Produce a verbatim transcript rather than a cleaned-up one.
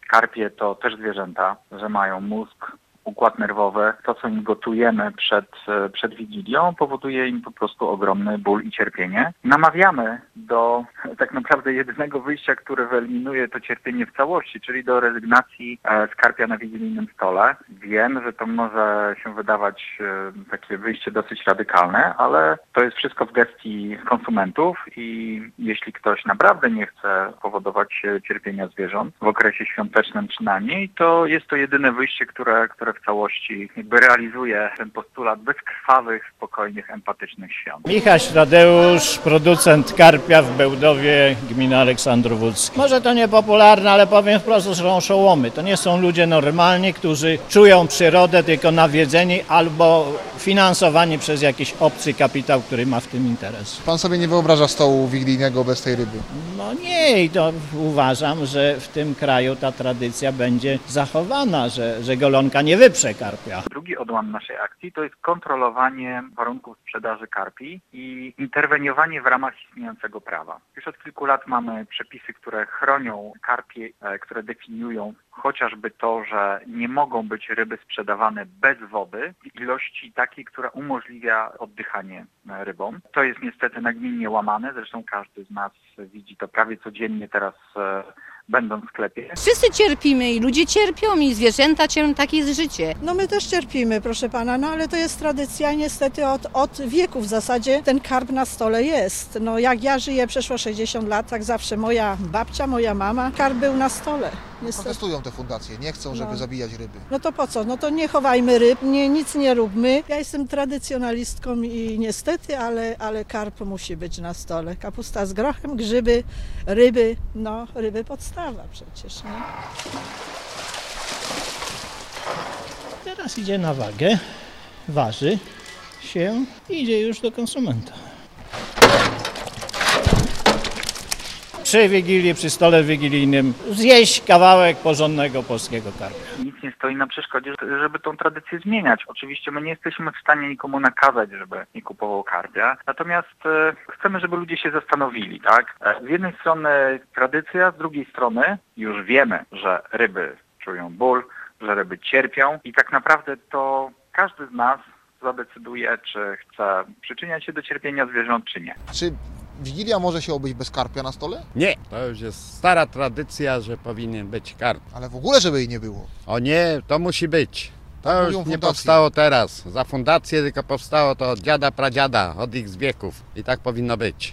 karpie to też zwierzęta, że mają mózg, układ nerwowy. To, co im gotujemy przed, przed Wigilią, powoduje im po prostu ogromny ból i cierpienie. Namawiamy do tak naprawdę jedynego wyjścia, które wyeliminuje to cierpienie w całości, czyli do rezygnacji z karpia na wigilijnym stole. Wiem, że to może się wydawać takie wyjście dosyć radykalne, ale to jest wszystko w gestii konsumentów i jeśli ktoś naprawdę nie chce powodować cierpienia zwierząt w okresie świątecznym przynajmniej, to jest to jedyne wyjście, które, które w całości jakby realizuje ten postulat bezkrwawych, spokojnych, empatycznych świąt. Michał Tadeusz, producent karpia w Bełdowie, gmina Aleksandrowódzki. Może to niepopularne, ale powiem wprost, że są oszołomy. To nie są ludzie normalni, którzy czują przyrodę, tylko nawiedzeni albo finansowani przez jakiś obcy kapitał, który ma w tym interes. Pan sobie nie wyobraża stołu wigilijnego bez tej ryby? No nie, i to uważam, że w tym kraju ta tradycja będzie zachowana, że, że golonka nie wyprze karpia. Drugi odłam naszej akcji to jest kontrolowanie warunków sprzedaży karpi i interweniowanie w ramach istniejącego prawa. Już od kilku lat mamy przepisy, które chronią karpie, które definiują chociażby to, że nie mogą być ryby sprzedawane bez wody w ilości takiej, która umożliwia oddychanie rybom. To jest niestety nagminnie łamane, zresztą każdy z nas widzi to prawie codziennie teraz będąc w sklepie. Wszyscy cierpimy i ludzie cierpią i zwierzęta cierpią, takie jest życie. No my też cierpimy, proszę pana, no ale to jest tradycja niestety od, od wieku w zasadzie ten karp na stole jest. No jak ja żyję, przeszło sześćdziesiąt lat, tak zawsze moja babcia, moja mama, karp był na stole. Niestety. Protestują te fundacje, nie chcą, żeby No. zabijać ryby. No to po co? No to nie chowajmy ryb, nie, nic nie róbmy. Ja jestem tradycjonalistką i niestety, ale, ale karp musi być na stole. Kapusta z grochem, grzyby, ryby, no ryby podstawa przecież, nie? Teraz idzie na wagę, waży się i idzie już do konsumenta. Przy Wigilii, przy stole wigilijnym zjeść kawałek porządnego polskiego karpia. Nic nie stoi na przeszkodzie, żeby tą tradycję zmieniać. Oczywiście my nie jesteśmy w stanie nikomu nakazać, żeby nie kupował karpia, natomiast e, chcemy, żeby ludzie się zastanowili, tak? E, z jednej strony tradycja, z drugiej strony już wiemy, że ryby czują ból, że ryby cierpią i tak naprawdę to każdy z nas zadecyduje, czy chce przyczyniać się do cierpienia zwierząt, czy nie. Czy Wigilia może się obyć bez karpia na stole? Nie, to już jest stara tradycja, że powinien być karp. Ale w ogóle, żeby jej nie było. O nie, to musi być. To Tak już mówią nie fundacje. powstało teraz. Za fundację tylko powstało to od dziada, pradziada, od ich z wieków. I tak powinno być.